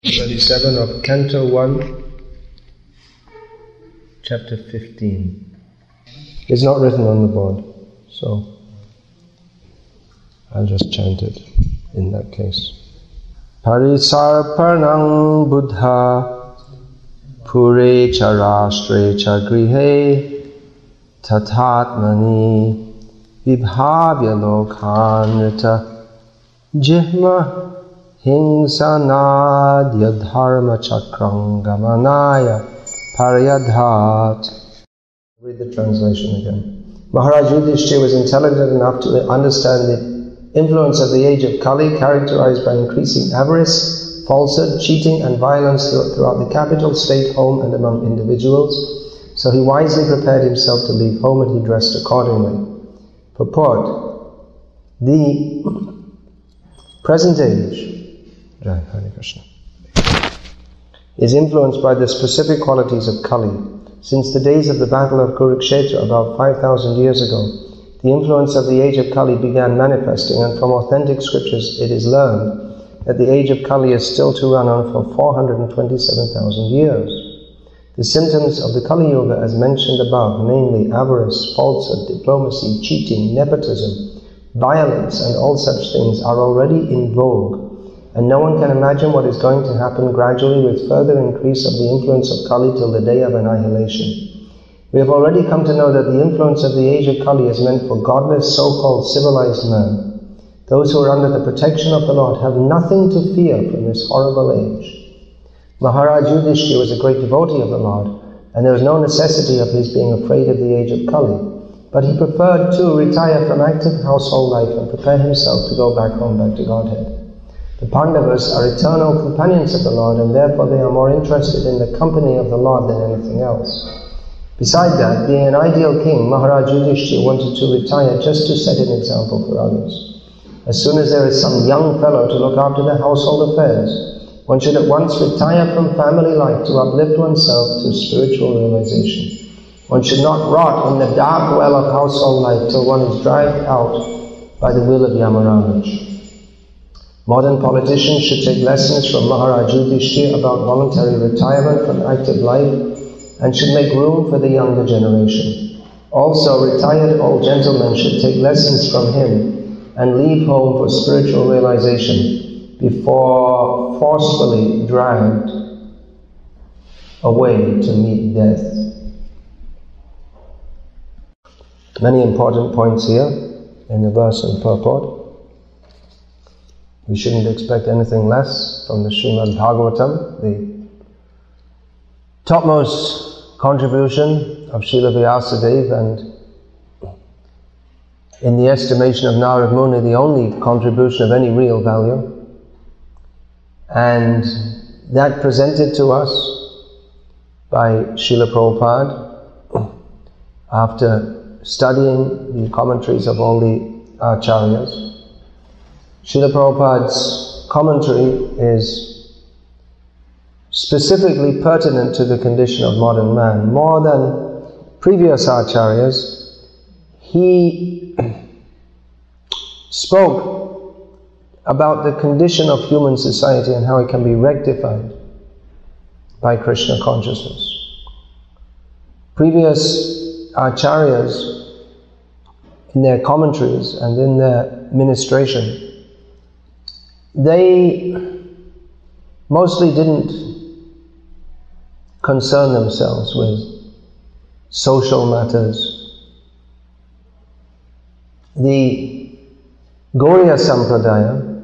37 of Canto 1, Chapter 15. It's not written on the board, so I'll just chant it in that case. Parisarpanang buddha pure charastre chagrihe tatatmani vibhavya lokhanrita jihma hingsanadya dharma chakrang gamanaya paryadhat. Read the translation again. Maharaj Yudhishthira was intelligent enough to understand the influence of the age of Kali, characterized by increasing avarice, falsehood, cheating and violence throughout the capital, state, home and among individuals. So he wisely prepared himself to leave home and he dressed accordingly. Purport: the present age is influenced by the specific qualities of Kali. Since the days of the battle of Kurukshetra about 5,000 years ago, the influence of the age of Kali began manifesting, and from authentic scriptures it is learned that the age of Kali is still to run on for 427,000 years. The symptoms of the Kali Yuga, as mentioned above, namely avarice, falsehood, diplomacy, cheating, nepotism, violence, and all such things, are already in vogue, and no one can imagine what is going to happen gradually with further increase of the influence of Kali till the day of annihilation. We have already come to know that the influence of the age of Kali is meant for godless, so-called civilized men. Those who are under the protection of the Lord have nothing to fear from this horrible age. Maharaj Yudhishthira was a great devotee of the Lord, and there was no necessity of his being afraid of the age of Kali. But he preferred to retire from active household life and prepare himself to go back home, back to Godhead. The Pandavas are eternal companions of the Lord, and therefore they are more interested in the company of the Lord than anything else. Besides that, being an ideal king, Maharaj Yudhishthira wanted to retire just to set an example for others. As soon as there is some young fellow to look after the household affairs, one should at once retire from family life to uplift oneself to spiritual realization. One should not rot in the dark well of household life till one is dragged out by the will of Yamaraj. Modern politicians should take lessons from Maharaj Yudhishthira about voluntary retirement from active life and should make room for the younger generation. Also, retired old gentlemen should take lessons from him and leave home for spiritual realization before forcefully dragged away to meet death. Many important points here in the verse and purport. We shouldn't expect anything less from the Srimad Bhagavatam, the topmost contribution of Srila Vyasadeva, and in the estimation of Narad Muni, the only contribution of any real value, and that presented to us by Srila Prabhupada after studying the commentaries of all the Acharyas. Srila Prabhupada's commentary is specifically pertinent to the condition of modern man. More than previous acharyas, he spoke about the condition of human society and how it can be rectified by Krishna consciousness. Previous acharyas, in their commentaries and in their ministration, they mostly didn't concern themselves with social matters. The Gauriya Sampradaya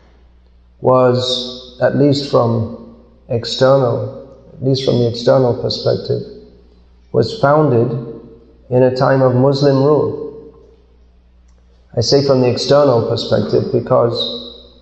was, at least from the external perspective, was founded in a time of Muslim rule. I say from the external perspective because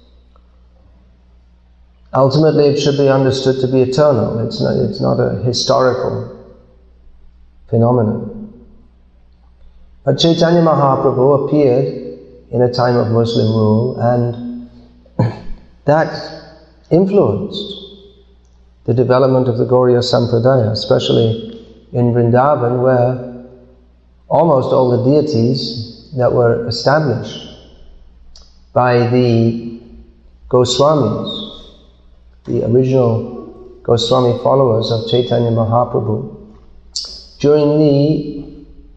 ultimately it should be understood to be eternal. It's not a historical phenomenon. But Chaitanya Mahaprabhu appeared in a time of Muslim rule, and that influenced the development of the Gauriya Sampradaya, especially in Vrindavan, where almost all the deities that were established by the Goswamis the original Goswami followers of Chaitanya Mahaprabhu, during the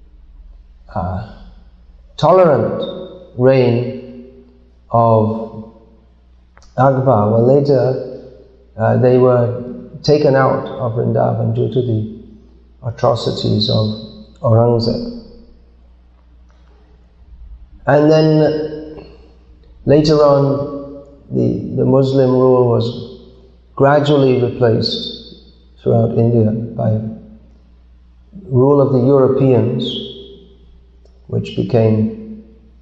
tolerant reign of Akbar, well, later they were taken out of Vrindavan due to the atrocities of Aurangzeb. And then later on, the Muslim rule was gradually replaced throughout India by rule of the Europeans, which became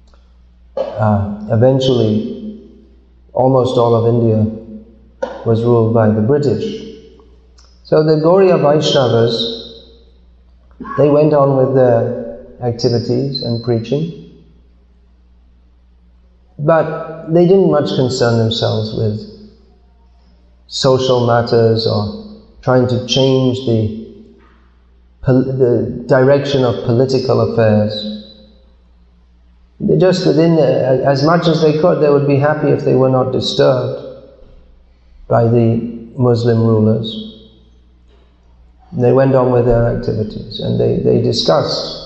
eventually almost all of India was ruled by the British. So the Gauriya Vaishnavas, they went on with their activities and preaching, but they didn't much concern themselves with social matters or trying to change the direction of political affairs. They just within, as much as they could, they would be happy if they were not disturbed by the Muslim rulers. They went on with their activities and they discussed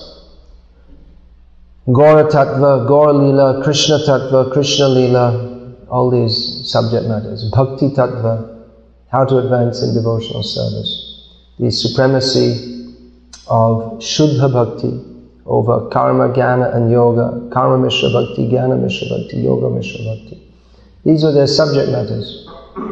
Gaura Tattva, Gaura Leela, Krishna Tattva, Krishna Leela, all these subject matters. Bhakti Tattva, how to advance in devotional service. The supremacy of Shuddha Bhakti over Karma, Jnana and Yoga. Karma Mishra Bhakti, Jnana Mishra Bhakti, Yoga Mishra Bhakti. These were their subject matters.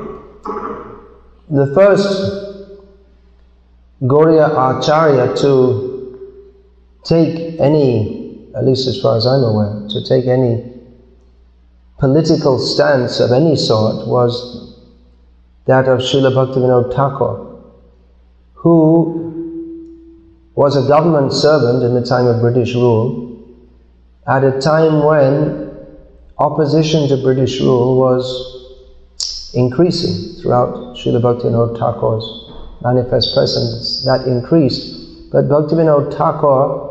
The first Gauriya Acharya to take any, at least as far as I'm aware, to take any political stance of any sort was that of Srila Bhaktivinoda Thakur, who was a government servant in the time of British rule, at a time when opposition to British rule was increasing throughout Srila Bhaktivinoda Thakur's manifest presence. That increased. But Bhaktivinoda Thakur,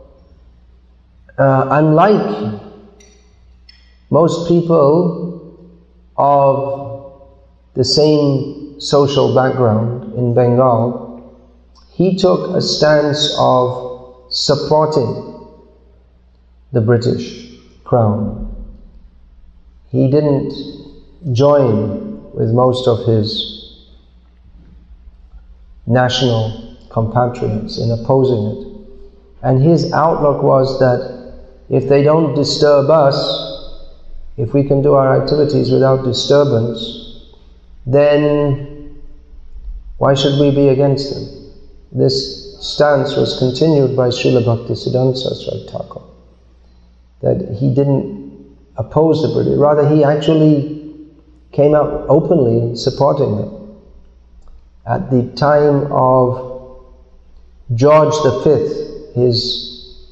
unlike most people of the same social background in Bengal, he took a stance of supporting the British Crown. He didn't join with most of his national compatriots in opposing it. And his outlook was that if they don't disturb us, if we can do our activities without disturbance, then why should we be against them? This stance was continued by Srila Bhaktisiddhanta Saraswati Thakur, that he didn't oppose the British, rather he actually came out openly supporting them. At the time of George V, his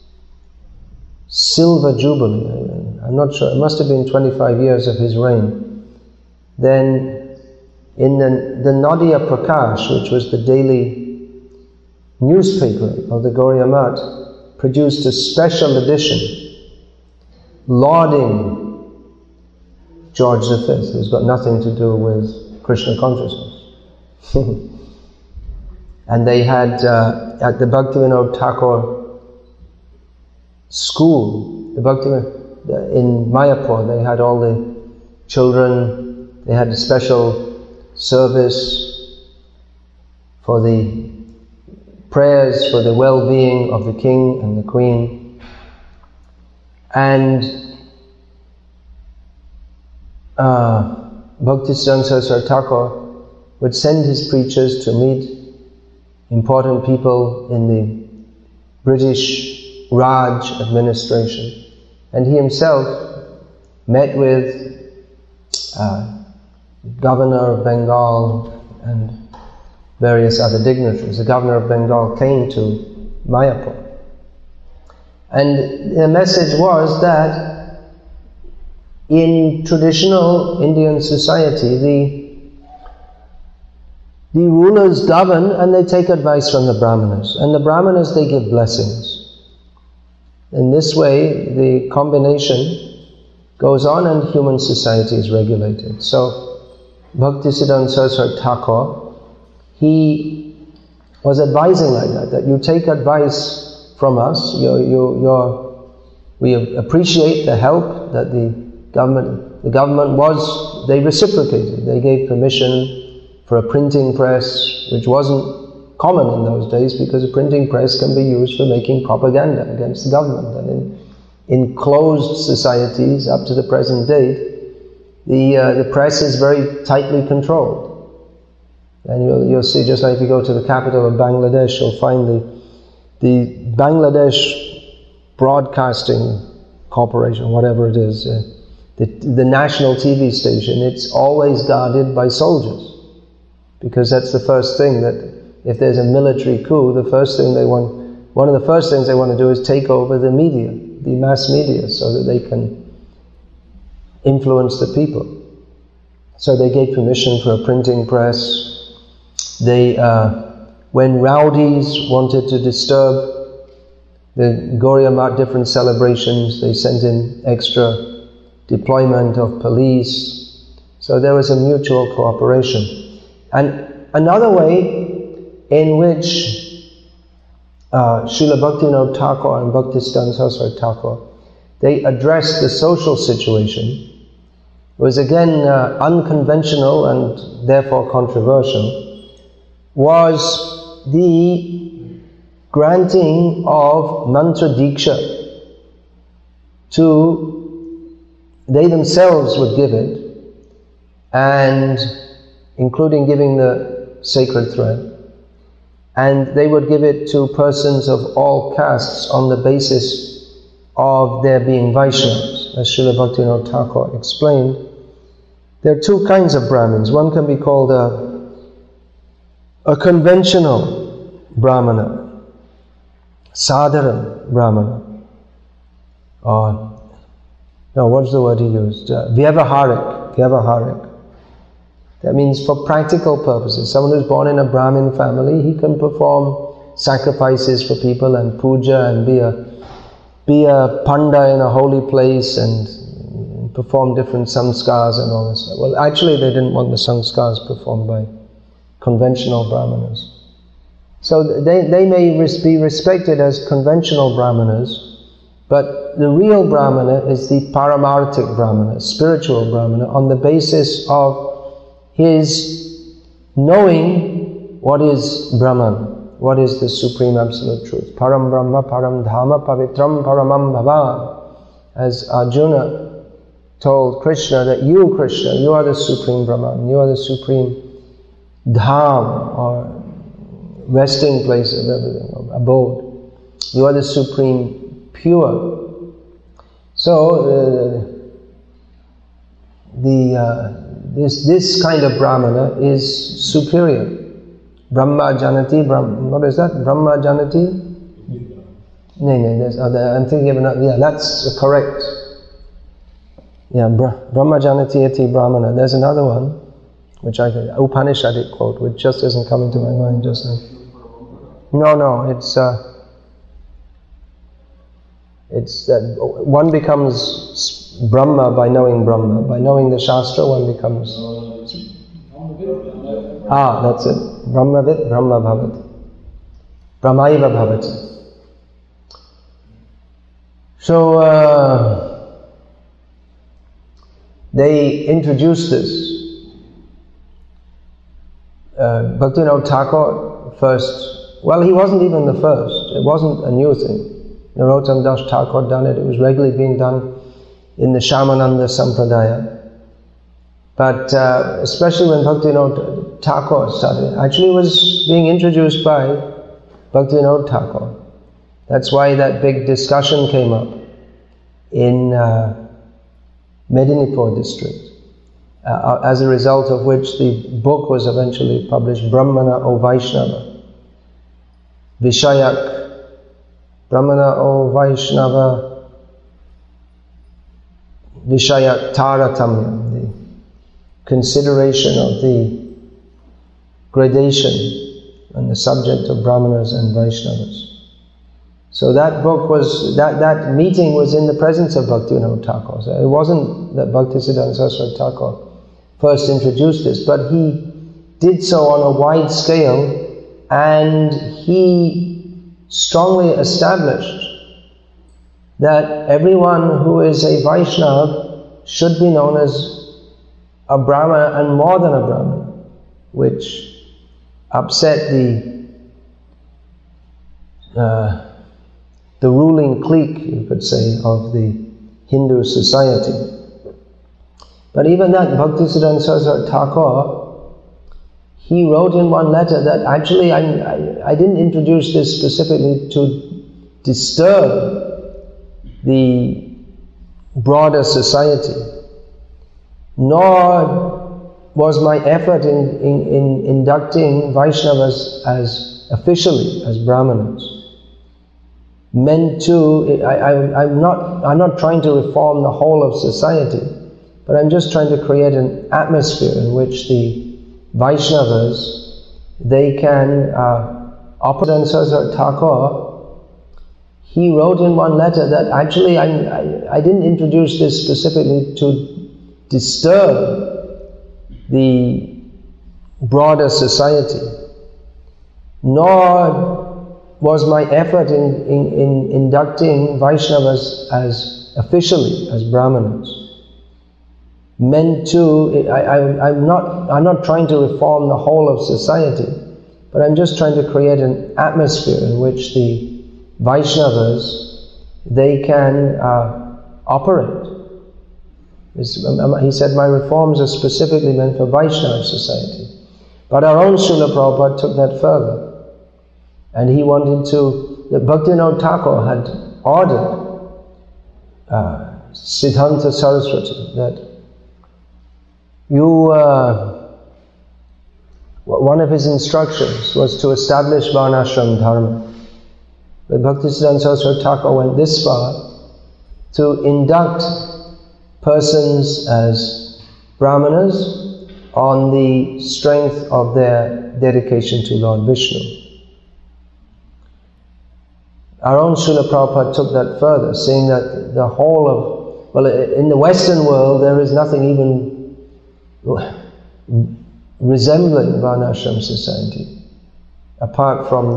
silver jubilee, I'm not sure, it must have been 25 years of his reign, then in the Nadia Prakash, which was the daily newspaper of the Gauriya Math, produced a special edition lauding George V, who's got nothing to do with Krishna consciousness. And they had at the Bhaktivinoda Thakur school, in Mayapur, they had all the children, they had a special service for the prayers for the well-being of the king and the queen. And Bhaktisiddhanta Saraswati Thakur would send his preachers to meet important people in the British Raj administration. And he himself met with Governor of Bengal and various other dignitaries. The Governor of Bengal came to Mayapur. And the message was that in traditional Indian society, the rulers govern and they take advice from the Brahmanas. And the Brahmanas, they give blessings. In this way, the combination goes on and human society is regulated. So, Bhaktisiddhanta Saraswati Thakur, he was advising like that you take advice from us, we appreciate the help that the government was, they reciprocated. They gave permission for a printing press, which wasn't common in those days because a printing press can be used for making propaganda against the government. And in closed societies up to the present date, the press is very tightly controlled. And you'll see, just like if you go to the capital of Bangladesh, you'll find the Bangladesh Broadcasting Corporation, whatever it is, the national TV station, it's always guarded by soldiers. Because that's the first thing, that if there's a military coup, one of the first things they want to do is take over the media, the mass media, so that they can influence the people. So they gave permission for a printing press. They, when rowdies wanted to disturb the Gauriya Math different celebrations, they sent in extra deployment of police. So there was a mutual cooperation. And another way in which Srila Bhaktivinoda Thakur and Bhaktisiddhanta Saraswati Thakur, they addressed the social situation was again unconventional and therefore controversial, was the granting of mantra diksha to, they themselves would give it, and including giving the sacred thread, and they would give it to persons of all castes on the basis of their being Vaishnavas. As Srila Bhaktivinoda Thakur explained, there are two kinds of Brahmins. One can be called a conventional Brahmana, Sadharan Brahmana, or, no, what's the word he used? Vyavaharik. That means for practical purposes. Someone who's born in a Brahmin family, he can perform sacrifices for people and puja and be a panda in a holy place and perform different samskars and all this stuff. Well, actually they didn't want the samskars performed by conventional Brahmanas. So they may be respected as conventional Brahmanas, but the real Brahmana is the Paramarthik Brahmana, spiritual Brahmana, on the basis of his knowing what is Brahman, what is the Supreme Absolute Truth. Param Brahma, Param Dhamma, Pavitram Paramam Bhavan. As Arjuna told Krishna that you, Krishna, you are the Supreme Brahman, you are the Supreme Dham, or resting place of everything, or abode. You are the Supreme Pure. So, this kind of Brahmana is superior. Brahma Janati, what is that? Brahma Janati? No, I'm thinking of another, yeah, that's correct. Yeah, Brahma Janati Eti Brahmana. There's another one, which I can, Upanishadic quote, which just isn't coming to my mind just now. No, it's that one becomes Brahma by knowing Brahma. By knowing the Shastra, one becomes... that's it. Brahmavit, Brahma Bhavat. Brahmaiva Bhavat. So, they introduced this. Bhaktivinoda Thakur first, well, he wasn't even the first. It wasn't a new thing. Narottam Das Thakur done it. It was regularly being done in the Shyamananda Sampradaya. But especially when Bhaktivinoda Thakur started, actually it was being introduced by Bhaktivinoda Thakur. That's why that big discussion came up in Medinipur district, as a result of which the book was eventually published, Brahmana O Vaishnava. Vishayak, Brahmana O Vaishnava, Vishayak Taratamya, the consideration of the gradation and the subject of Brahmanas and Vaishnavas. So that book was, that meeting was in the presence of Bhaktivinoda Thakur. So it wasn't that Bhaktisiddhanta Saraswati Thakur first introduced this, but he did so on a wide scale, and he strongly established that everyone who is a Vaishnava should be known as a Brahmana and more than a Brahmana, which upset the ruling clique, you could say, of the Hindu society. But even that, Bhaktisiddhanta Saraswati Thakur, he wrote in one letter that actually I didn't introduce this specifically to disturb the broader society, nor was my effort in inducting Vaishnavas as officially as Brahmanas meant to, I'm not trying to reform the whole of society, but I'm just trying to create an atmosphere in which the Vaishnavas, they can operate. Saraswati Thakur, he wrote in one letter that actually I didn't introduce this specifically to disturb the broader society, nor was my effort in inducting Vaishnavas as officially as Brahmanas meant to, I'm not trying to reform the whole of society, but I'm just trying to create an atmosphere in which the Vaishnavas, they can operate. He said, my reforms are specifically meant for Vaishnava society. But our own Srila Prabhupada took that further. And he wanted to, that Bhaktivinoda Thakur had ordered Siddhanta Saraswati that one of his instructions was to establish Varnashram Dharma. But Bhaktisiddhanta Saraswati Thakur went this far to induct persons as Brahmanas on the strength of their dedication to Lord Vishnu. Our own Srila Prabhupada took that further, saying that the whole of, well, in the Western world there is nothing even resembling Varnashram society, apart from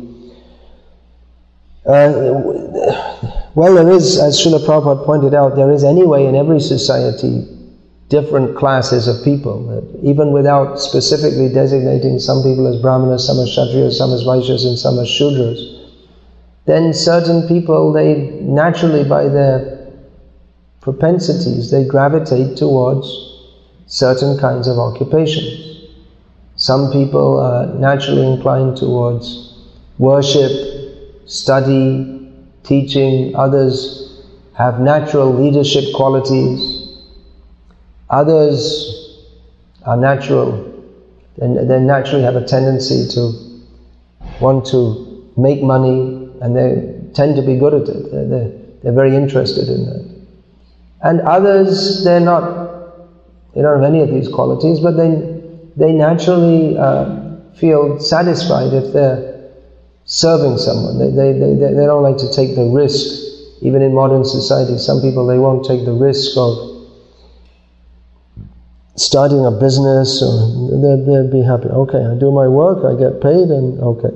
well, there is, as Srila Prabhupada pointed out, there is anyway in every society different classes of people, even without specifically designating some people as Brahmanas, some as Kshatriyas, some as Vaishyas, and some as Shudras. Then certain people, they naturally, by their propensities, they gravitate towards certain kinds of occupations. Some people are naturally inclined towards worship, study, teaching. Others have natural leadership qualities. Others are natural, they naturally have a tendency to want to make money, and they tend to be good at it. They're very interested in that. And others, they don't have any of these qualities, but they naturally feel satisfied if they're serving someone. They don't like to take the risk. Even in modern society, some people, they won't take the risk of starting a business, or they'll be happy. Okay, I do my work, I get paid, and okay.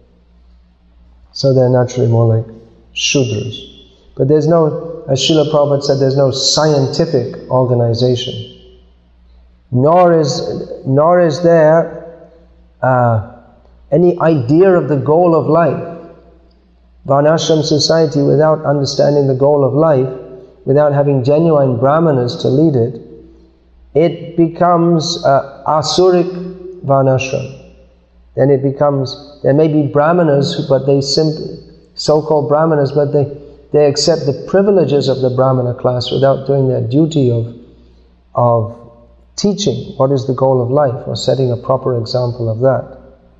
So they're naturally more like Shudras. But there's no, as Srila Prabhupada said, there's no scientific organization. Nor is there any idea of the goal of life. Varnashram society, without understanding the goal of life, without having genuine Brahmanas to lead it, it becomes asuric Varnashram. Then it becomes, there may be Brahmanas, but they simply, so-called Brahmanas, but they accept the privileges of the Brahmana class without doing their duty of teaching what is the goal of life, or setting a proper example of that.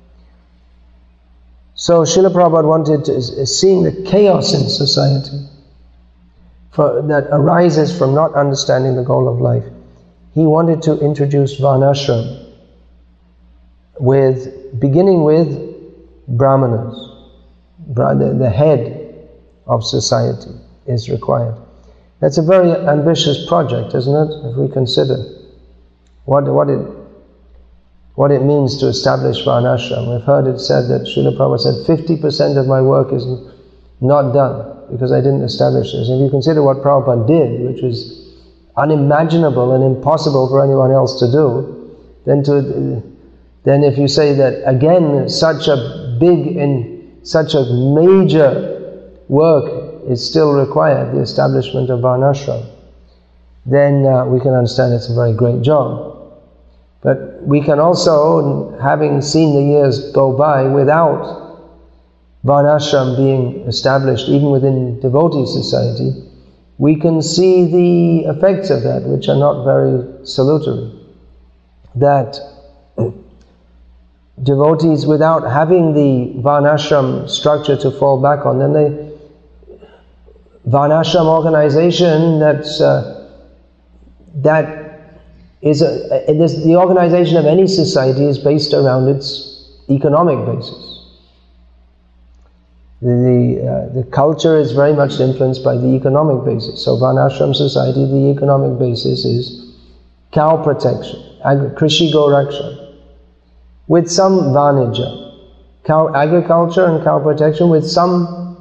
So Srila Prabhupada wanted to, seeing the chaos in society that arises from not understanding the goal of life, he wanted to introduce Varnashram, beginning with Brahmanas. The head of society is required. That's a very ambitious project, isn't it, if we consider? what it means to establish Varnashram. We've heard it said that Srila Prabhupada said 50% of my work is not done because I didn't establish this. If you consider what Prabhupada did, which was unimaginable and impossible for anyone else to do, then if you say that again such a big and such a major work is still required, the establishment of Varnashram, then we can understand it's a very great job. But we can also, having seen the years go by without Varnashram being established even within devotee society, we can see the effects of that, which are not very salutary. That devotees, without having the Varnashram structure to fall back on, then the Varnashram organization the organization of any society is based around its economic basis. The culture is very much influenced by the economic basis. So Varnashram society, the economic basis is cow protection, Krishi Goraksha, with some Vanija, cow agriculture and cow protection, with some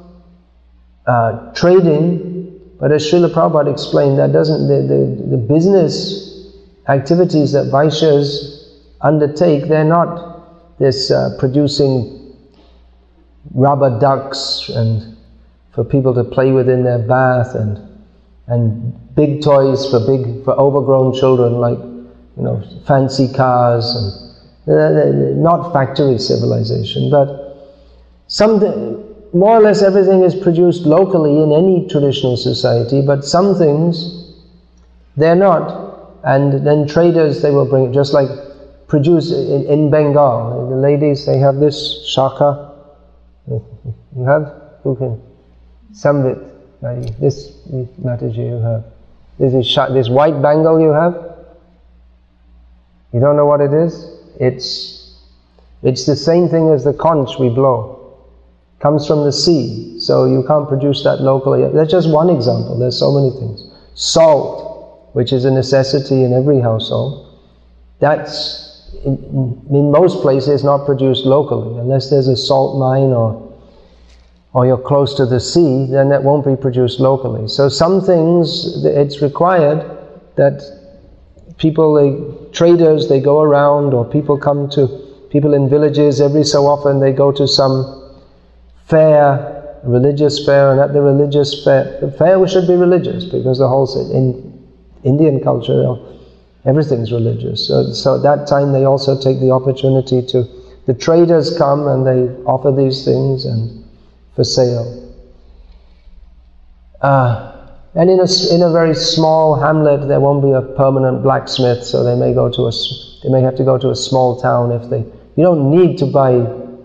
trading. But as Srila Prabhupada explained, that doesn't the business activities that Vaishyas undertake, they're not this producing rubber ducks and for people to play with in their bath and big toys for overgrown children, like fancy cars, and not factory civilization, but more or less everything is produced locally in any traditional society, but some things they're not. And then traders, they will bring, just like produce in Bengal. The ladies, they have this shaka. You have? Who can? Samvit. This Mataji you have. This white bangle you have? You don't know what it is? It's the same thing as the conch we blow. Comes from the sea. So you can't produce that locally. That's just one example. There's so many things. Salt, which is a necessity in every household, that's in most places not produced locally. Unless there's a salt mine or you're close to the sea, then that won't be produced locally. So some things, it's required that traders, they go around, or people in villages, every so often they go to some fair, religious fair, and at the religious fair, the fair should be religious, because the whole, in Indian culture, everything's religious. So at that time they also take the opportunity the traders come and they offer these things and for sale. And in a very small hamlet there won't be a permanent blacksmith, so they may have to go to a small town you don't need to buy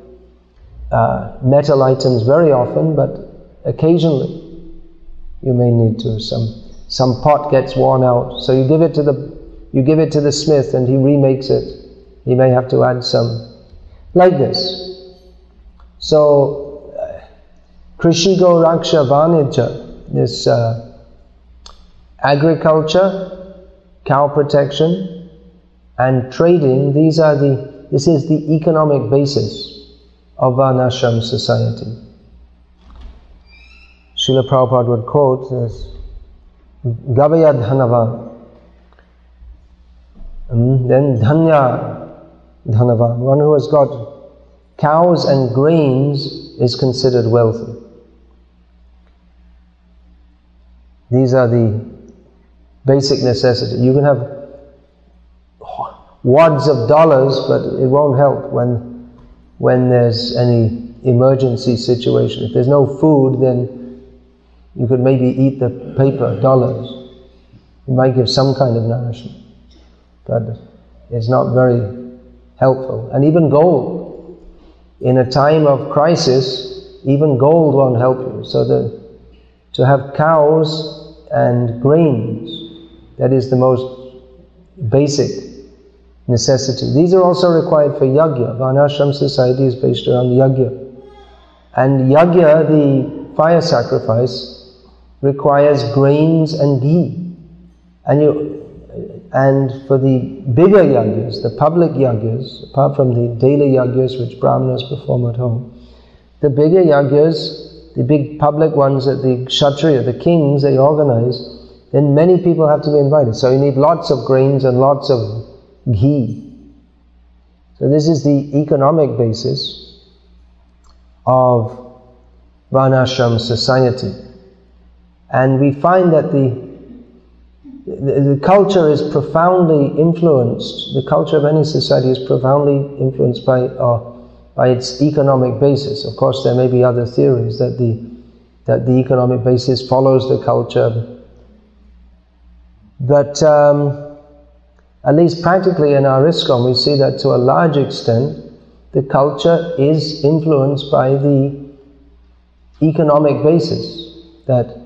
metal items very often, but occasionally you may need to. Some pot gets worn out, so you give it to the smith and he remakes it. He may have to add some, like this. So Krishi Goraksha Vanija, this agriculture, cow protection, and trading, this is the economic basis of Varnashram society. Srila Prabhupada would quote this, Gavaya Dhanavan, then Dhanya Dhanavan, one who has got cows and grains is considered wealthy. These are the basic necessities. You can have wads of dollars, but it won't help when there's any emergency situation. If there's no food, then you could maybe eat the paper dollars. It might give some kind of nourishment, but it's not very helpful. And even gold, in a time of crisis, even gold won't help you. So to have cows and grains, that is the most basic necessity. These are also required for yajna. Varnashram society is based around yajna. And yajna, the fire sacrifice, requires grains and ghee. And And for the bigger yagyas, the public yagyas, apart from the daily yagyas which brahmanas perform at home, the bigger yagyas, the big public ones that the kshatriya, the kings, they organize, then many people have to be invited. So you need lots of grains and lots of ghee. So this is the economic basis of Varnashram society. And we find that the culture is profoundly influenced, the culture of any society is profoundly influenced by its economic basis. Of course, there may be other theories that the economic basis follows the culture. But at least practically in our ISKCON, we see that to a large extent, the culture is influenced by the economic basis. That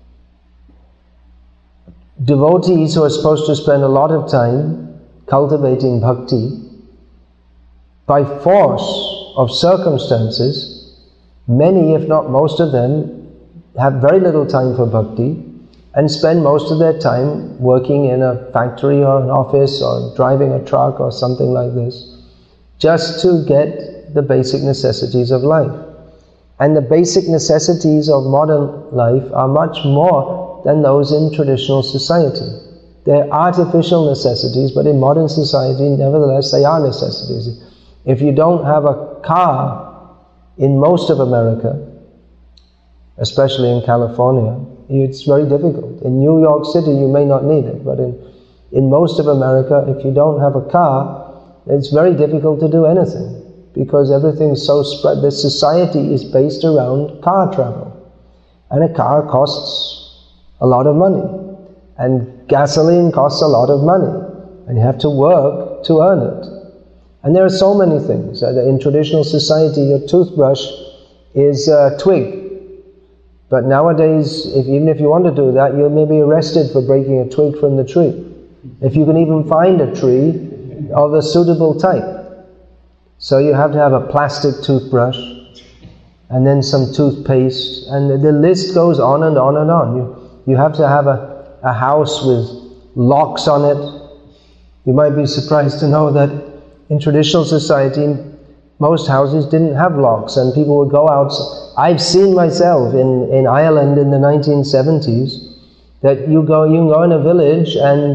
devotees who are supposed to spend a lot of time cultivating bhakti, by force of circumstances, many, if not most of them, have very little time for bhakti and spend most of their time working in a factory or an office or driving a truck or something like this, just to get the basic necessities of life. And the basic necessities of modern life are much more than those in traditional society. They're artificial necessities, but in modern society, nevertheless, they are necessities. If you don't have a car in most of America, especially in California, it's very difficult. In New York City, you may not need it, but in most of America, if you don't have a car, it's very difficult to do anything, because everything's so spread. The society is based around car travel. And a car costs a lot of money. And gasoline costs a lot of money. And you have to work to earn it. And there are so many things. In traditional society, your toothbrush is a twig. But nowadays, even if you want to do that, you may be arrested for breaking a twig from the tree. If you can even find a tree of a suitable type. So you have to have a plastic toothbrush, and then some toothpaste, and the list goes on and on and on. You have to have a house with locks on it. You might be surprised to know that in traditional society, most houses didn't have locks, and people would go out. I've seen myself in Ireland in the 1970s that you can go in a village and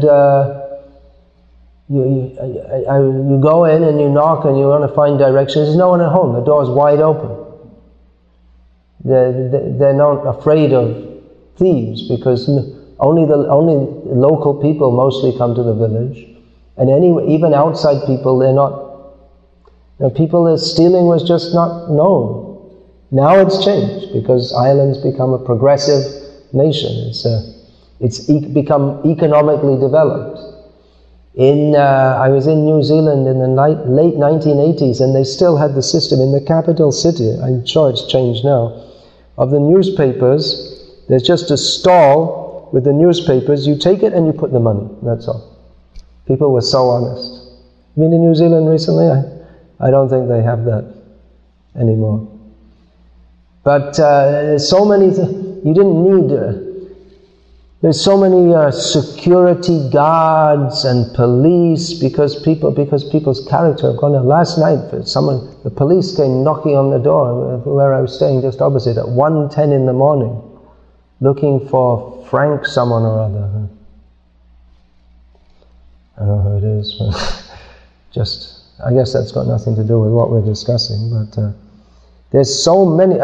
you go in and you knock and you want to find directions. There's no one at home. The door's wide open. They're not afraid of thieves, because only local people mostly come to the village, and even outside people, they're not. People that stealing was just not known. Now it's changed, because Ireland's become a progressive nation. It's become economically developed. I was in New Zealand in the late 1980s, and they still had the system in the capital city. I'm sure it's changed now. Of the newspapers, there's just a stall with the newspapers. You take it and you put the money. That's all. People were so honest. Been to New Zealand recently? I don't think they have that anymore. But so many you didn't need. There's so many security guards and police because people's character have gone down. Last night, the police came knocking on the door where I was staying just opposite at 1:10 in the morning, looking for Frank someone or other. I don't know who it is, but I guess that's got nothing to do with what we're discussing. But there's so many.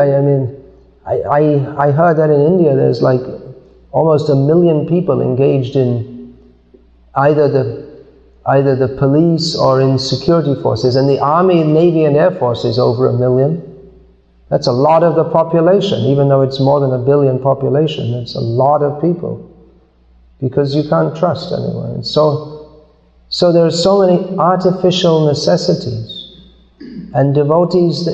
I heard that in India there's like almost 1 million people engaged in either the police or in security forces, and the Army, Navy and Air Force is over 1 million. That's a lot of the population, even though it's more than 1 billion population. It's a lot of people, because you can't trust anyone. And so there are so many artificial necessities, and devotees,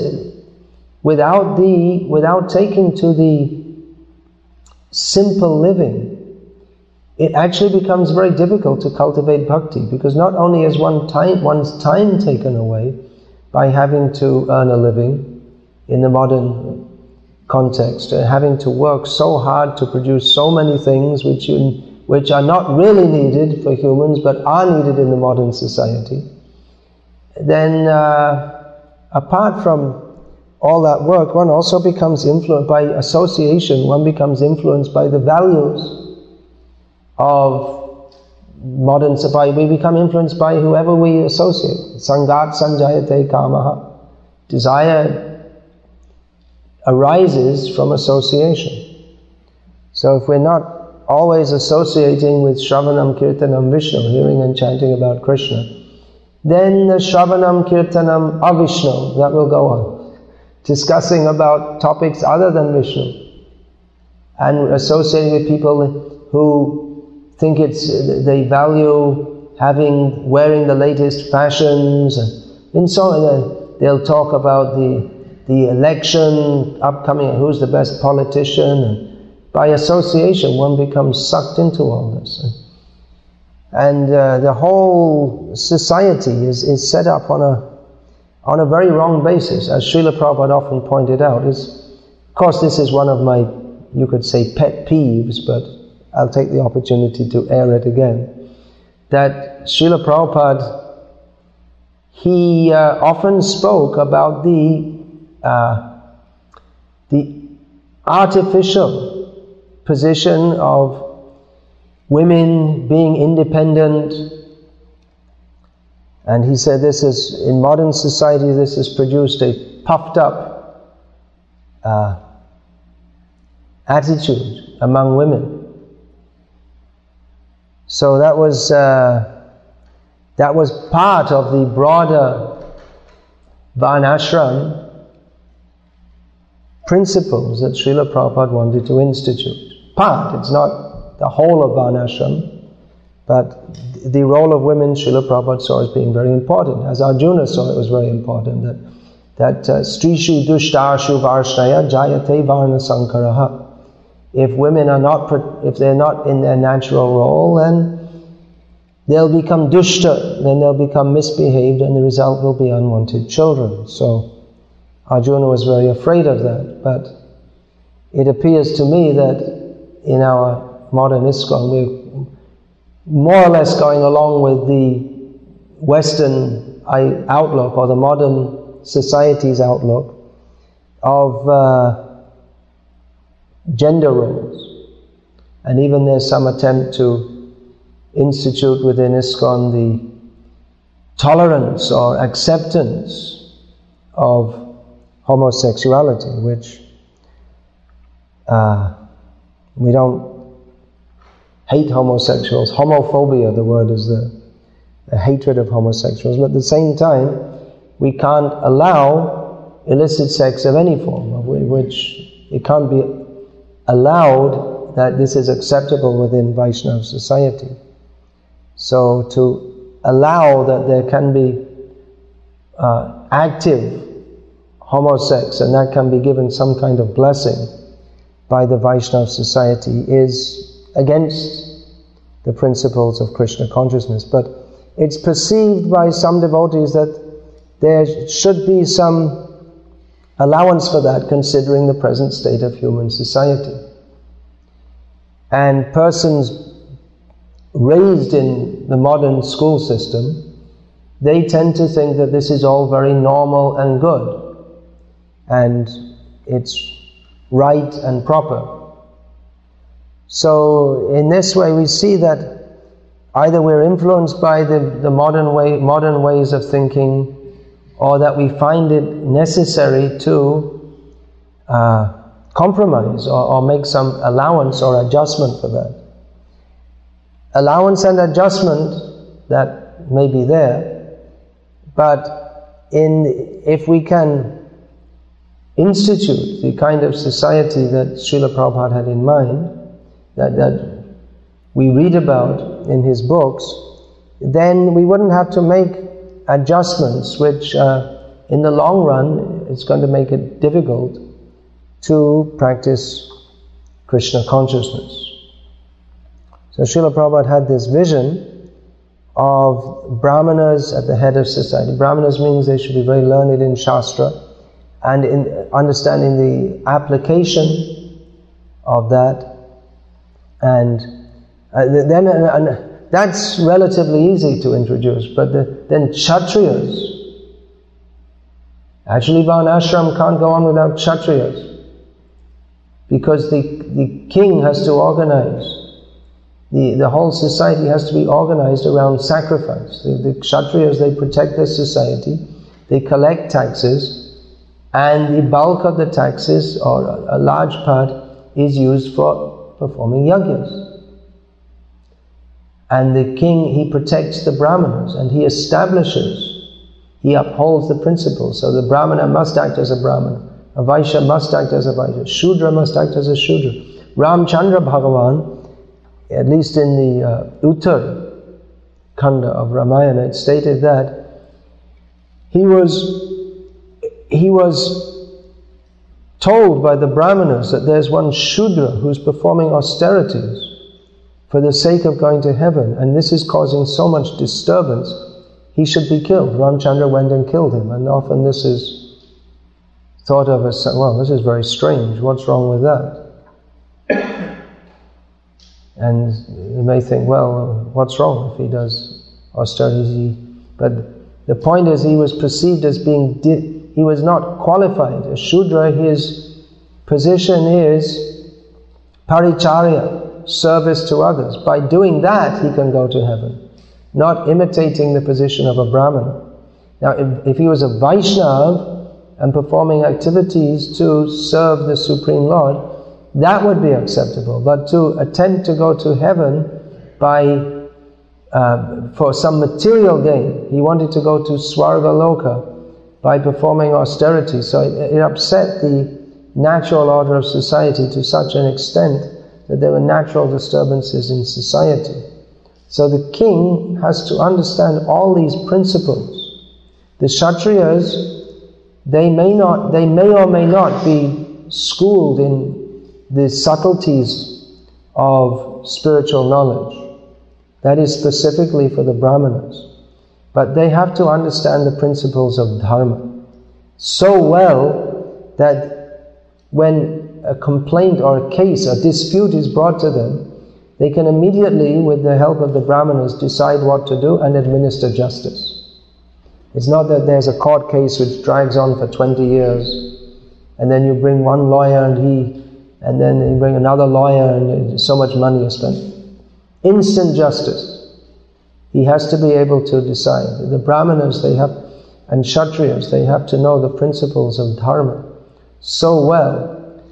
without taking to the simple living, it actually becomes very difficult to cultivate bhakti, because not only is one's time taken away by having to earn a living in the modern context, having to work so hard to produce so many things which which are not really needed for humans but are needed in the modern society, then apart from all that work, one also becomes influenced by association, one becomes influenced by the values of modern society. We become influenced by whoever we associate. Sangat sanjayate kamaha. Desire arises from association. So if we're not always associating with Shravanam Kirtanam Vishnu, hearing and chanting about Krishna, then the Shravanam Kirtanam Avishnu, that will go on, discussing about topics other than Vishnu, and associating with people who think they value wearing the latest fashions, and so on. They'll talk about the election upcoming, who's the best politician, and by association one becomes sucked into all this. And the whole society is set up on a very wrong basis, as Srila Prabhupada often pointed out. Of course, this is one of my, you could say, pet peeves, but I'll take the opportunity to air it again. That Srila Prabhupada, he often spoke about the artificial position of women being independent, and he said this is, in modern society, this has produced a puffed up attitude among women. So that was part of the broader Varnashram principles that Srila Prabhupada wanted to institute. Part, it's not the whole of Varnashram, but the role of women Srila Prabhupada saw as being very important, as Arjuna saw it was very important, that Strishu dushtarshu varshnaya jayate varna sankaraha. If women if they're not in their natural role, then they'll become dushta, then they'll become misbehaved, and the result will be unwanted children. So Arjuna was very afraid of that, but it appears to me that in our modern ISKCON, we're more or less going along with the Western outlook, or the modern society's outlook of gender roles. And even there's some attempt to institute within ISKCON the tolerance or acceptance of homosexuality, which we don't hate homosexuals. Homophobia, the word is the hatred of homosexuals. But at the same time, we can't allow illicit sex of any form, of which it can't be allowed that this is acceptable within Vaishnava society. So to allow that there can be active homosex, and that can be given some kind of blessing by the Vaishnava society, is against the principles of Krishna consciousness. But it's perceived by some devotees that there should be some allowance for that, considering the present state of human society. And persons raised in the modern school system, they tend to think that this is all very normal and good, and it's right and proper. So in this way we see that either we're influenced by the modern ways of thinking, or that we find it necessary to compromise or make some allowance or adjustment for that. Allowance and adjustment, that may be there, but if we can institute the kind of society that Srila Prabhupada had in mind, that we read about in his books, then we wouldn't have to make adjustments which in the long run it's going to make it difficult to practice Krishna consciousness. So Srila Prabhupada had this vision of Brahmanas at the head of society. Brahmanas means they should be very learned in Shastra, and in understanding the application of that, and That's relatively easy to introduce, but then Kshatriyas. Actually, Varnashram can't go on without Kshatriyas, because the king has to organize. The whole society has to be organized around sacrifice. The Kshatriyas, they protect their society, they collect taxes, and the bulk of the taxes, or a large part, is used for performing yajnas. And the king, he protects the brahmanas, and he upholds the principles. So the brahmana must act as a brahmana, a vaishya must act as a vaishya, shudra must act as a shudra. Ramchandra Bhagavan, at least in the Uttar Khanda of Ramayana, it stated that he was told by the brahmanas that there's one shudra who's performing austerities for the sake of going to heaven, and this is causing so much disturbance, he should be killed. Ramchandra went and killed him, and often this is thought of as, well, this is very strange, what's wrong with that? And you may think, well, what's wrong if he does austerities? But the point is, he was perceived as he was not qualified. A Shudra, his position is paricharya, service to others. By doing that, he can go to heaven, not imitating the position of a Brahmana. Now, if he was a Vaishnava and performing activities to serve the Supreme Lord, that would be acceptable. But to attempt to go to heaven for some material gain, he wanted to go to Swarga Loka by performing austerity. So it upset the natural order of society to such an extent that there were natural disturbances in society. So the king has to understand all these principles. The Kshatriyas, they may or may not be schooled in the subtleties of spiritual knowledge. That is specifically for the Brahmanas. But they have to understand the principles of dharma so well that when a complaint or a case, a dispute is brought to them, they can immediately, with the help of the Brahmanas, decide what to do and administer justice. It's not that there's a court case which drags on for 20 years, and then you bring one lawyer and then you bring another lawyer and so much money is spent. Instant justice. He has to be able to decide. The Brahmanas, and Kshatriyas, they have to know the principles of dharma so well.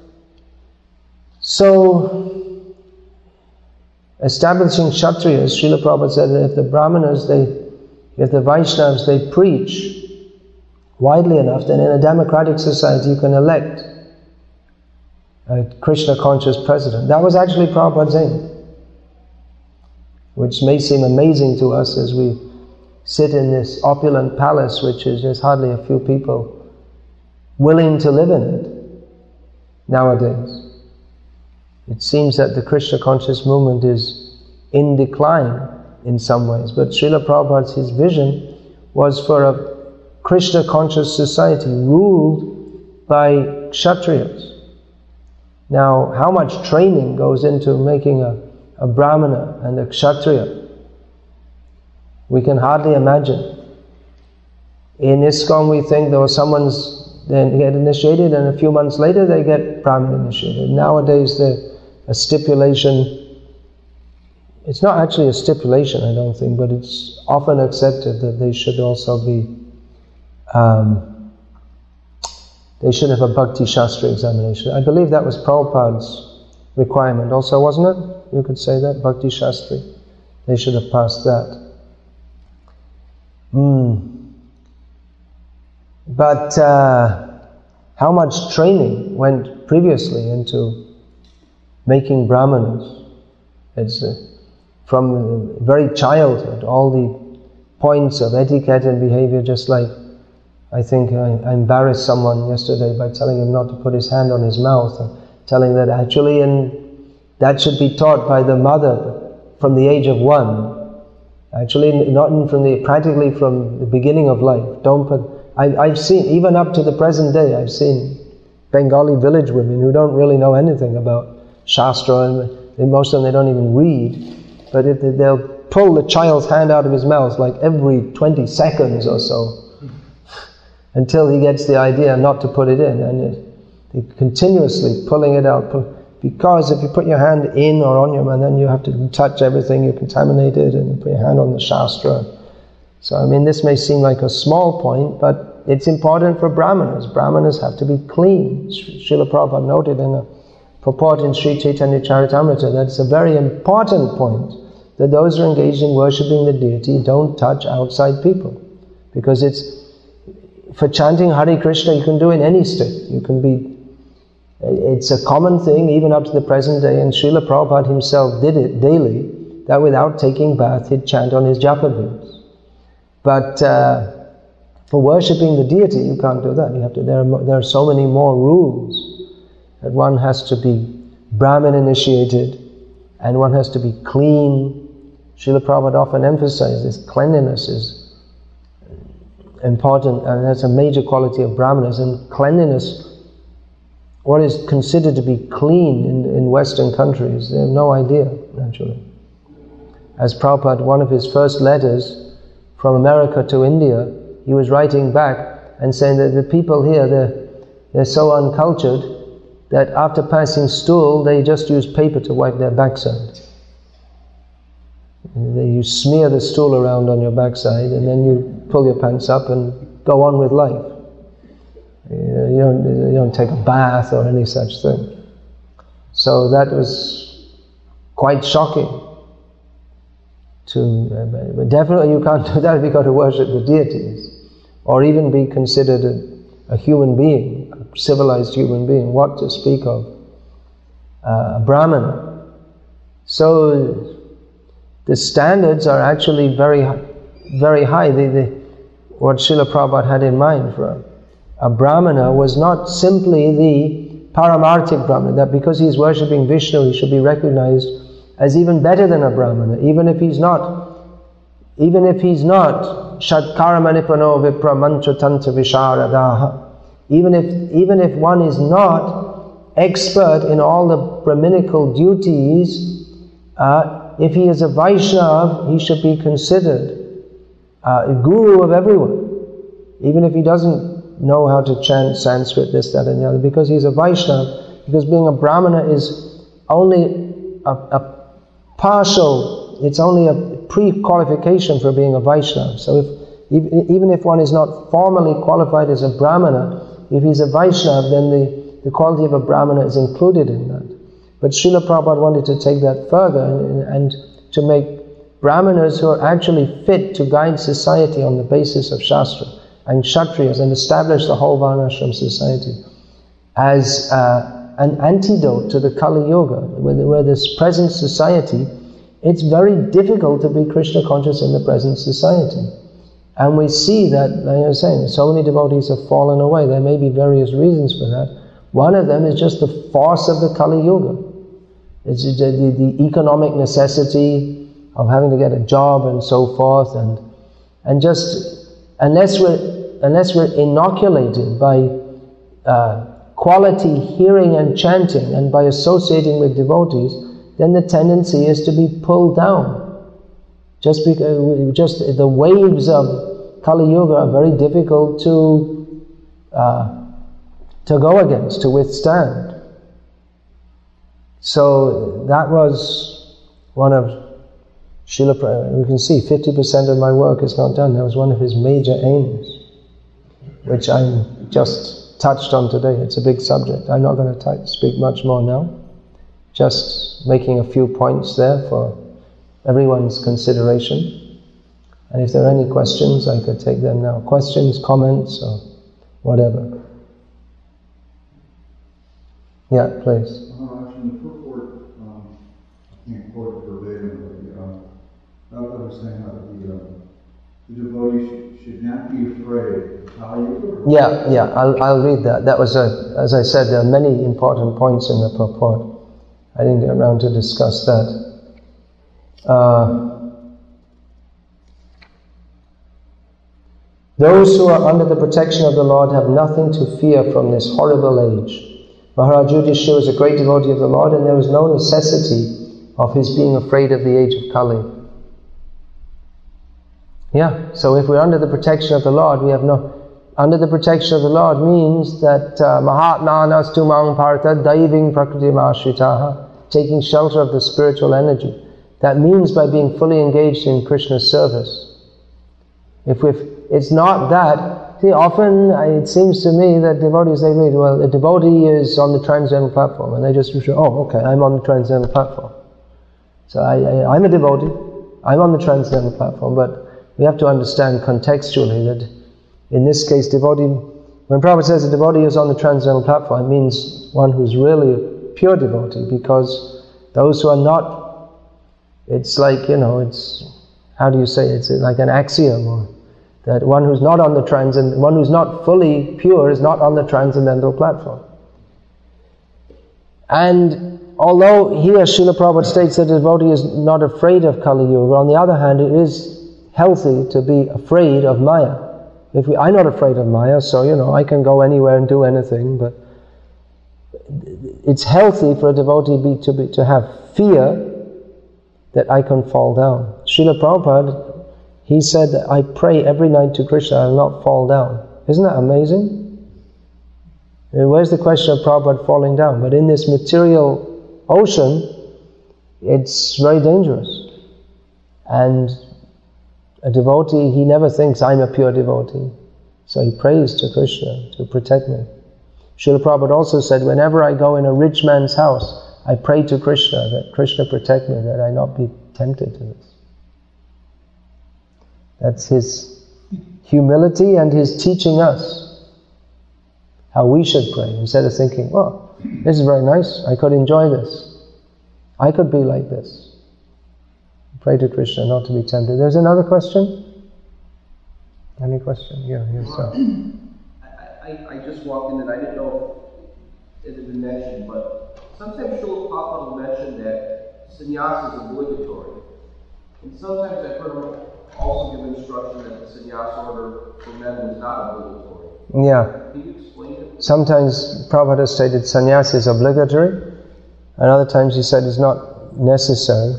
So, establishing Kshatriyas, Srila Prabhupada said that if the Brahmanas, if the Vaishnavas, they preach widely enough, then in a democratic society you can elect a Krishna-conscious president. That was actually Prabhupada's aim, which may seem amazing to us as we sit in this opulent palace, which is just hardly a few people willing to live in it nowadays. It seems that the Krishna-conscious movement is in decline in some ways, but Srila Prabhupada's his vision was for a Krishna-conscious society ruled by Kshatriyas. Now, how much training goes into making a Brahmana and a Kshatriya? We can hardly imagine. In ISKCON we think they get initiated and a few months later they get Brahmin initiated. Nowadays there's a stipulation. It's not actually a stipulation, I don't think, but it's often accepted that they should also be they should have a Bhakti Shastra examination. I believe that was Prabhupada's requirement also, wasn't it? You could say that, Bhakti Shastri. They should have passed that. But how much training went previously into making Brahmanas? It's from very childhood, all the points of etiquette and behavior, just like I think I embarrassed someone yesterday by telling him not to put his hand on his mouth, and telling that actually that should be taught by the mother from the age of 1. Actually, practically from the beginning of life. I've seen, even up to the present day, I've seen Bengali village women who don't really know anything about Shastra, and most of them they don't even read, but they'll pull the child's hand out of his mouth like every 20 seconds or so until he gets the idea not to put it in, and they're continuously pulling it out. Because if you put your hand in or on your mouth, then you have to touch everything, you contaminate it, and you put your hand on the Shastra. So I mean, this may seem like a small point, but it's important for Brahmanas. Brahmanas have to be clean. Srila Prabhupada noted in a purport in Sri Chaitanya Charitamrita that it's a very important point that those who are engaged in worshipping the deity don't touch outside people. Because for chanting Hare Krishna, you can do in any state. It's a common thing even up to the present day, and Srila Prabhupada himself did it daily, that without taking bath he'd chant on his japa beads. But for worshipping the deity, you can't do that. There are so many more rules. That one has to be Brahmin initiated, and one has to be clean. Srila Prabhupada often emphasizes cleanliness is important, and that's a major quality of Brahmanas. And cleanliness, what is considered to be clean in Western countries, they have no idea, naturally. As Prabhupada, one of his first letters from America to India, he was writing back and saying that the people here, they're so uncultured that after passing stool, they just use paper to wipe their backside. You smear the stool around on your backside, and then you pull your pants up and go on with life. You don't take a bath or any such thing. So that was quite shocking. But definitely you can't do that if you've got to worship the deities, or even be considered a human being, a civilized human being. What to speak of a Brahmana? So the standards are actually very, very high. What Srila Prabhupada had in mind for a Brahmana was not simply the paramarthik Brahmana, that because he's worshipping Vishnu, he should be recognized as even better than a Brahmana, even if he's not Shatkarma Nipano Vipra Mantra Tantra Visharadaha. Even if one is not expert in all the Brahminical duties, if he is a Vaishnav, he should be considered a guru of everyone, even if he doesn't know how to chant Sanskrit, this, that and the other, because he's a Vaishnav. Because being a Brahmana is only a partial, it's only a pre-qualification for being a Vaishnava. So even if one is not formally qualified as a Brahmana, if he's a Vaishnava, then the quality of a Brahmana is included in that. But Srila Prabhupada wanted to take that further and to make Brahmanas who are actually fit to guide society on the basis of Shastra and Kshatriyas, and establish the whole Varnashram society as an antidote to the Kali Yuga, where this present society, it's very difficult to be Krishna conscious in the present society. And we see that, like I was saying, so many devotees have fallen away. There may be various reasons for that. One of them is just the force of the Kali Yuga. It's the economic necessity of having to get a job and so forth, and just unless we're inoculated by quality hearing and chanting, and by associating with devotees, then the tendency is to be pulled down. Just the waves of Kali Yuga are very difficult to go against, to withstand. So that was one of Srila Prabhupada. You can see 50% of my work is not done. That was one of his major aims, which I just touched on today. It's a big subject. I'm not going to speak much more now. Just making a few points there for everyone's consideration. And if there are any questions, I could take them now. Questions, comments, or whatever. Yeah, please. In the purport, I can't quote it verbatim, but I was saying that the devotee should not be afraid of Kali Yuga. Yeah, I'll read that. That was, as I said, there are many important points in the purport. I didn't get around to discuss that. Those who are under the protection of the Lord have nothing to fear from this horrible age. Maharaj Yudhishthira is a great devotee of the Lord, and there is no necessity of his being afraid of the age of Kali. Yeah, so if we're under the protection of the Lord, we have no... Under the protection of the Lord means that Mahatmana Stumang Partha Daiving Prakriti Ashritaha, taking shelter of the spiritual energy. That means by being fully engaged in Krishna's service. If it's not that, see, often it seems to me that devotees, they read, well, a devotee is on the transcendental platform, and they just say, oh, okay, I'm on the transcendental platform. So I'm a devotee, I'm on the transcendental platform, but we have to understand contextually that in this case, devotee, when Prabhupada says a devotee is on the transcendental platform, it means one who's really a pure devotee, because those who are not, it's like, it's, how do you say, it's like an axiom, or that one who's not on the one who's not fully pure is not on the transcendental platform. And although here Srila Prabhupada states that a devotee is not afraid of Kali Yuga, on the other hand, it is healthy to be afraid of Maya. I'm not afraid of Maya, so I can go anywhere and do anything, but it's healthy for a devotee to have fear that I can fall down. Srila Prabhupada, he said that I pray every night to Krishna, I will not fall down. Isn't that amazing? Where's the question of Prabhupada falling down? But in this material ocean, it's very dangerous. And a devotee, he never thinks, I'm a pure devotee. So he prays to Krishna to protect me. Srila Prabhupada also said, whenever I go in a rich man's house, I pray to Krishna, that Krishna protect me, that I not be tempted to this. That's his humility and his teaching us how we should pray, instead of thinking, oh, this is very nice, I could enjoy this. I could be like this. Pray to Krishna not to be tempted. There's another question? Any question? Yeah, yes, sir. I just walked in and I didn't know if it had been mentioned, but sometimes Srila Prabhupada will mention that sannyasa is obligatory. And sometimes I've heard him also give instruction that the sannyasa order for men was not obligatory. Yeah. Can you explain it? Sometimes Prabhupada stated sannyasa is obligatory, and other times he said it's not necessary.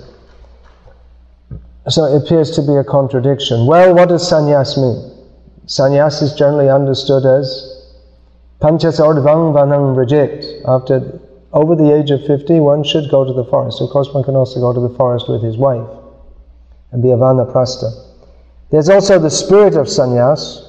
So it appears to be a contradiction. Well, what does sannyas mean? Sannyas is generally understood as panchasardvang vanang vrajet. Over the age of 50, one should go to the forest. Of course, one can also go to the forest with his wife and be a vanaprastha. There's also the spirit of sannyas.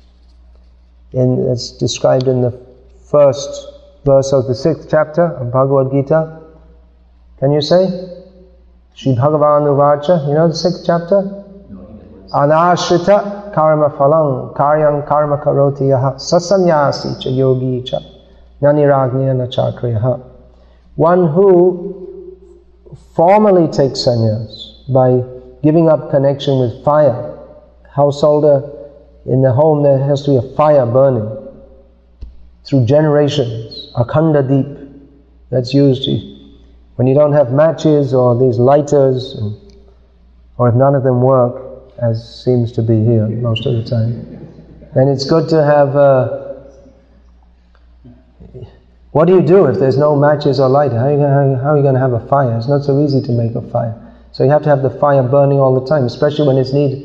It's described in the first verse of the 6th chapter of Bhagavad Gita. Can you say? Shri Bhagavan Uvacha, you know the 6th chapter? Anashrita karma phalang karyam karma karoti yaha sasanyasi cha yogi cha naniragnya na chakriyaha. One who formally takes sannyas by giving up connection with fire. Householder, in the home there has to be a fire burning through generations, akhanda deep, that's used when you don't have matches or these lighters, or if none of them work, as seems to be here most of the time, then it's good to have what do you do if there's no matches or lighter? How are you going to have a fire? It's not so easy to make a fire. So you have to have the fire burning all the time, especially when it's needed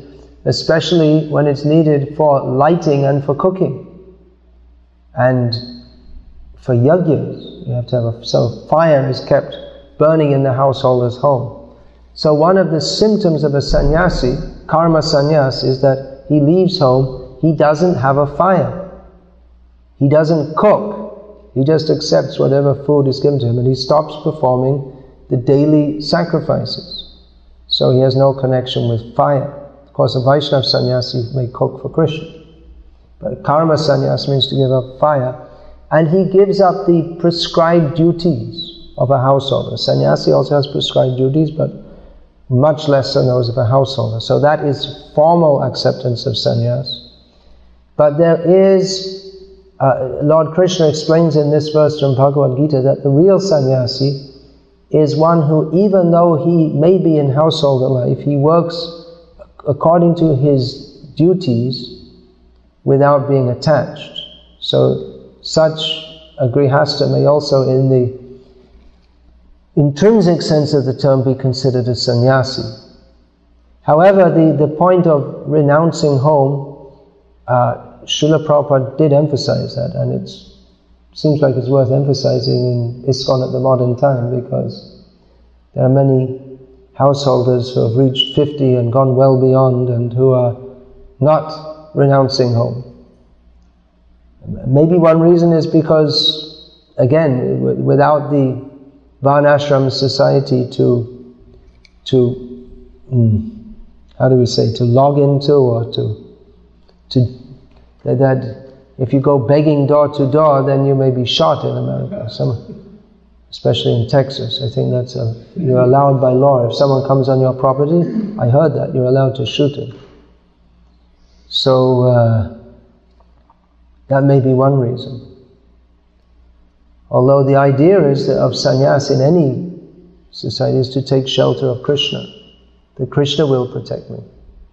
for lighting and for cooking. And for yagyas, you have to have so fire is kept burning in the householder's home. So one of the symptoms of a sannyasi, karma sannyas, is that he leaves home, he doesn't have a fire. He doesn't cook. He just accepts whatever food is given to him, and he stops performing the daily sacrifices. So he has no connection with fire. Of course, a Vaishnava sannyasi may cook for Krishna, but karma sannyas means to give up fire, and he gives up the prescribed duties of a householder. Sannyasi also has prescribed duties, but much less than those of a householder. So that is formal acceptance of sannyas. But there is, Lord Krishna explains in this verse from Bhagavad Gita that the real sannyasi is one who, even though he may be in householder life, he works according to his duties without being attached. So such a grihastha may also intrinsic sense of the term, be considered a sannyasi. However, the point of renouncing home, Srila Prabhupada did emphasize that, and it seems like it's worth emphasizing in ISKCON at the modern time, because there are many householders who have reached 50 and gone well beyond and who are not renouncing home. Maybe one reason is because, again, without the Varnashram society to how do we say, to log into, or that if you go begging door to door, then you may be shot in America. Especially in Texas, I think you're allowed by law. If someone comes on your property, I heard that, you're allowed to shoot him. So, that may be one reason. Although the idea is that of sannyas in any society is to take shelter of Krishna. That Krishna will protect me.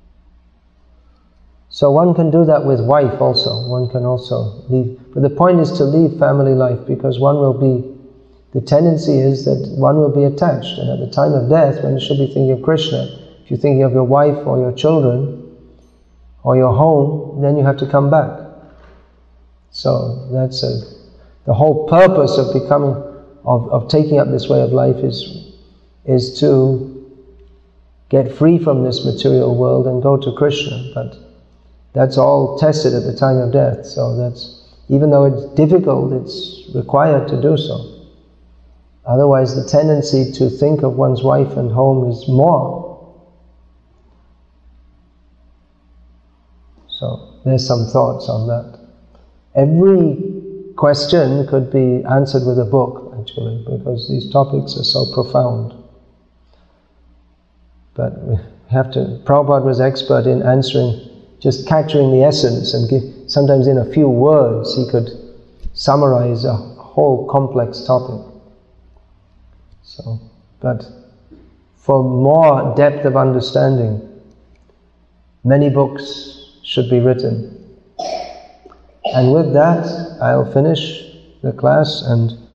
So one can do that with wife also. One can also leave. But the point is to leave family life, because the tendency is that one will be attached. And at the time of death, when you should be thinking of Krishna, if you're thinking of your wife or your children or your home, then you have to come back. So that's the whole purpose of of taking up this way of life is to get free from this material world and go to Krishna. But that's all tested at the time of death. So even though it's difficult, it's required to do so. Otherwise, the tendency to think of one's wife and home is more. So there's some thoughts on that. Every question could be answered with a book, actually, because these topics are so profound. But we have to. Prabhupada was expert in answering, just capturing the essence, and sometimes in a few words he could summarize a whole complex topic. So, but for more depth of understanding, many books should be written. And with that, I'll finish the class and